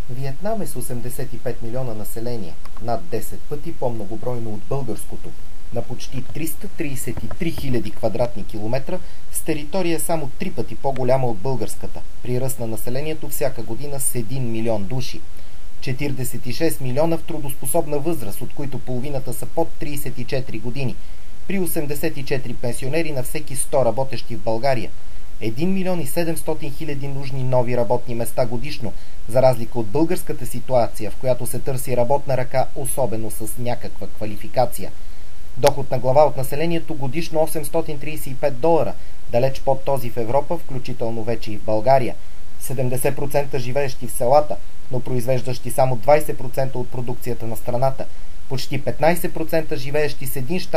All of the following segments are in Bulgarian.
Виетнам е с 85 милиона население, над 10 пъти по-многобройно от българското, на почти 333 хиляди квадратни километра, с територия само 3 пъти по-голяма от българската, при ръст на населението всяка година с 1 милион души. 46 милиона в трудоспособна възраст, от които половината са под 34 години, при 84 пенсионери на всеки 100 работещи в България. 1 милион и 700 хиляди нужни нови работни места годишно, за разлика от българската ситуация, в която се търси работна ръка, особено с някаква квалификация. Доход на глава от населението годишно $835, далеч под този в Европа, включително вече и в България. 70% живеещи в селата, но произвеждащи само 20% от продукцията на страната. Почти 15% живеещи с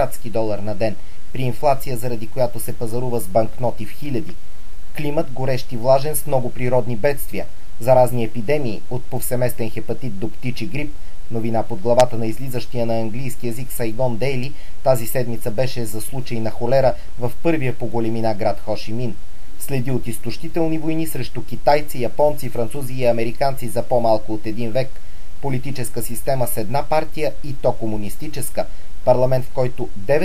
$1 на ден, при инфлация, заради която се пазарува с банкноти в хиляди. Климат горещ и влажен с много природни бедствия, заразни епидемии от повсеместен хепатит до птичи грип. Новина под главата на излизащия на английски език Сайгон Дейли тази седмица беше за случай на холера в първия по големина град Хошимин. Следи от изтощителни войни срещу китайци, японци, французи и американци за по-малко от един век. Политическа система с една партия, и то комунистическа. Парламент, в който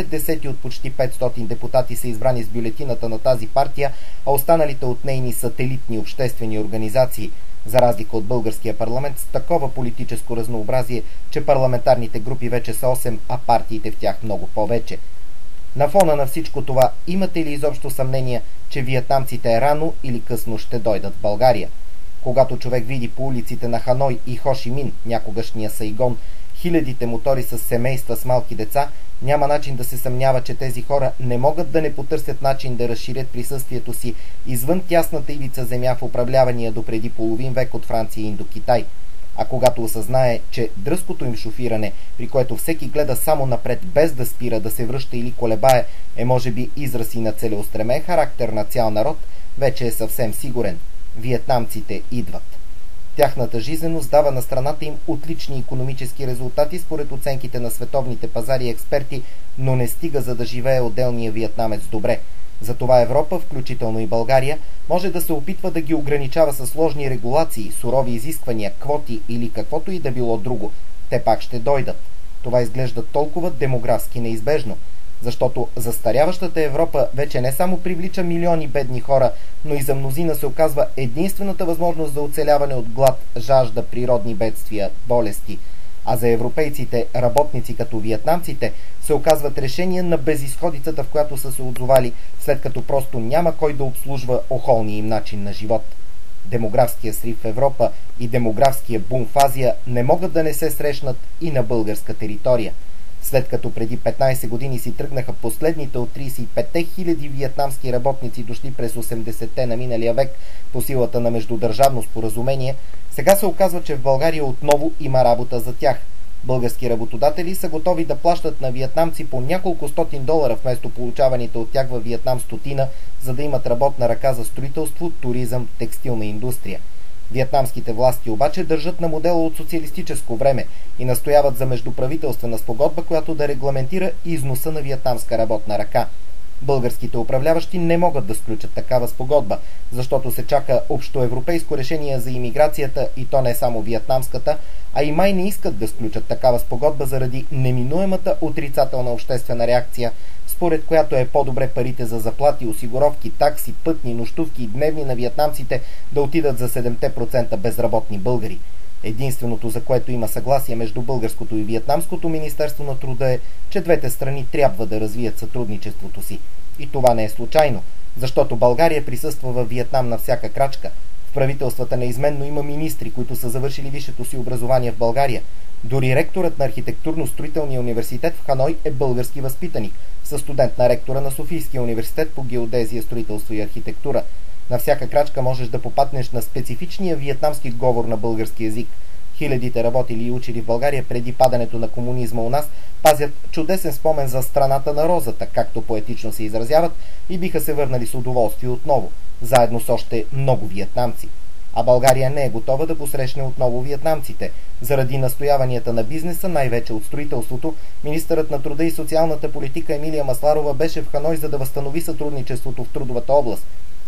9 от почти 500 депутати са избрани с бюлетината на тази партия, а останалите от нейни сателитни обществени организации, за разлика от българския парламент с такова политическо разнообразие, че парламентарните групи вече са 8, а партиите в тях много повече. На фона на всичко това, имате ли изобщо съмнение, че виетнамците рано или късно ще дойдат в България? Когато човек види по улиците на Ханой и Хошимин, някогашния Сайгон, хилядите мотори с семейства с малки деца, няма начин да се съмнява, че тези хора не могат да не потърсят начин да разширят присъствието си извън тясната ивица земя в управлявания допреди половин век от Франция и Индокитай. А когато осъзнае, че дръзкото им шофиране, при което всеки гледа само напред без да спира, да се връща или колебае, е може би израз и на целеустремен характер на цял народ, вече е съвсем сигурен. Виетнамците идват. Тяхната жизненост дава на страната им отлични икономически резултати според оценките на световните пазари и експерти, но не стига, за да живее отделния виетнамец добре. Затова Европа, включително и България, може да се опитва да ги ограничава със сложни регулации, сурови изисквания, квоти или каквото и да било друго. Те пак ще дойдат. Това изглежда толкова демографски неизбежно, защото застаряващата Европа вече не само привлича милиони бедни хора, но и за мнозина се оказва единствената възможност за оцеляване от глад, жажда, природни бедствия, болести. А за европейците, работници като виетнамците, се оказват решения на безизходицата, в която са се отзовали, след като просто няма кой да обслужва охолния им начин на живот. Демографския срив в Европа и демографския бум в Азия не могат да не се срещнат и на българска територия. След като преди 15 години си тръгнаха последните от 35 хиляди виетнамски работници, дошли през 80-те на миналия век по силата на междудържавно споразумение, сега се оказва, че в България отново има работа за тях. Български работодатели са готови да плащат на виетнамци по няколко стотин долара вместо получаваните от тях във Виетнам стотина, за да имат работна ръка за строителство, туризъм, текстилна индустрия. Виетнамските власти обаче държат на модела от социалистическо време и настояват за междуправителствена спогодба, която да регламентира износа на виетнамска работна ръка. Българските управляващи не могат да сключат такава спогодба, защото се чака общоевропейско решение за имиграцията, и то не само виетнамската, а и май не искат да сключат такава спогодба заради неминуемата отрицателна обществена реакция, според която е по-добре парите за заплати, осигуровки, такси, пътни, нощувки и дневни на виетнамците да отидат за 7% безработни българи. Единственото, за което има съгласие между българското и виетнамското министерство на труда, е, че двете страни трябва да развият сътрудничеството си. И това не е случайно, защото България присъства във Виетнам на всяка крачка. В правителствата неизменно има министри, които са завършили висшето си образование в България. Дори ректорът на архитектурно-строителния университет в Ханой е български възпитаник, със студент на ректора на Софийския университет по геодезия, строителство и архитектура. На всяка крачка можеш да попаднеш на специфичния виетнамски говор на български език. Хилядите работили и учили в България преди падането на комунизма у нас пазят чудесен спомен за страната на розата, както поетично се изразяват, и биха се върнали с удоволствие отново, заедно с още много виетнамци. А България не е готова да посрещне отново виетнамците. Заради настояванията на бизнеса, най-вече от строителството, министърът на труда и социалната политика Емилия Масларова беше в Ханой, за да възстанови сътрудничеството в трудовата област.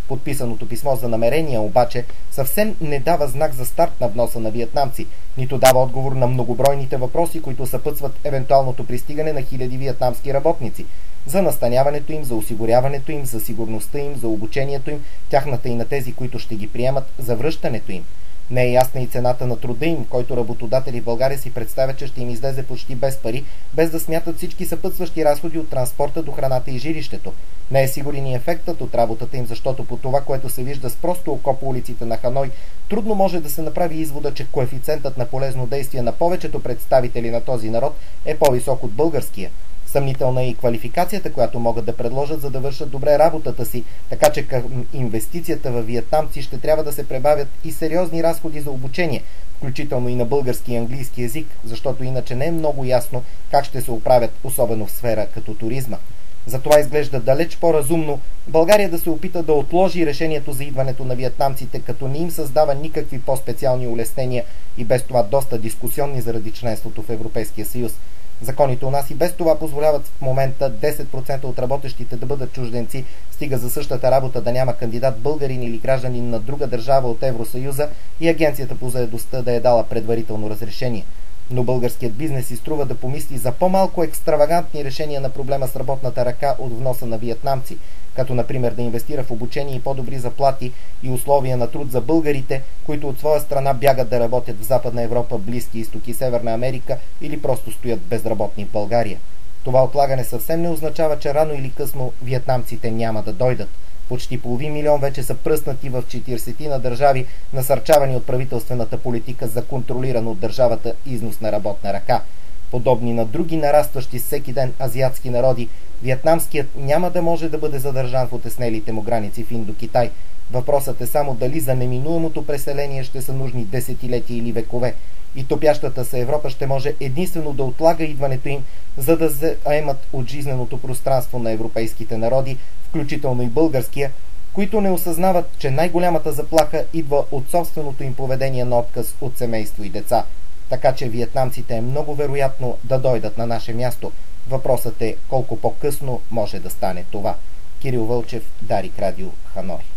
Подписаното писмо за намерения обаче съвсем не дава знак за старт на вноса на виетнамци, нито дава отговор на многобройните въпроси, които съпътстват евентуалното пристигане на хиляди виетнамски работници, за настаняването им, за осигуряването им, за сигурността им, за обучението им, тяхната и на тези, които ще ги приемат, за връщането им. Не е ясна и цената на труда им, който работодатели в България си представят, че ще им излезе почти без пари, без да смятат всички съпътстващи разходи от транспорта до храната и жилището. Не е сигурен и ефектът от работата им, защото по това, което се вижда с просто око по улиците на Ханой, трудно може да се направи извода, че коефициентът на полезно действие на повечето представители на този народ е по-висок от българския. Съмнителна е и квалификацията, която могат да предложат, за да вършат добре работата си, така че към инвестицията във виетнамци ще трябва да се прибавят и сериозни разходи за обучение, включително и на български и английски език, защото иначе не е много ясно как ще се оправят, особено в сфера като туризма. Затова изглежда далеч по-разумно България да се опита да отложи решението за идването на виетнамците, като не им създава никакви по-специални улеснения и без това доста дискусионни заради членството в Европейския съюз. Законите у нас и без това позволяват в момента 10% от работещите да бъдат чужденци, стига за същата работа да няма кандидат българин или гражданин на друга държава от Евросъюза и Агенцията по заедостта да е дала предварително разрешение. Но българският бизнес изструва да помисли за по-малко екстравагантни решения на проблема с работната ръка от вноса на виетнамци, като например да инвестира в обучение и по-добри заплати и условия на труд за българите, които от своя страна бягат да работят в Западна Европа, Близки изток и Северна Америка или просто стоят безработни в България. Това отлагане съвсем не означава, че рано или късно виетнамците няма да дойдат. Почти половин милион вече са пръснати в 40 на държави, насърчавани от правителствената политика за контролиран от държавата износ на работна ръка. Подобни на други нарастващи всеки ден азиатски народи, виетнамският няма да може да бъде задържан в отеснелите му граници в Индокитай. Въпросът е само дали за неминуемото преселение ще са нужни десетилетия или векове. И топящата се Европа ще може единствено да отлага идването им, за да заемат от жизненото пространство на европейските народи, включително и българския, които не осъзнават, че най-голямата заплаха идва от собственото им поведение на отказ от семейство и деца. Така че виетнамците е много вероятно да дойдат на наше място. Въпросът е колко по-късно може да стане това. Кирил Вълчев, Дарик Радио, Ханой.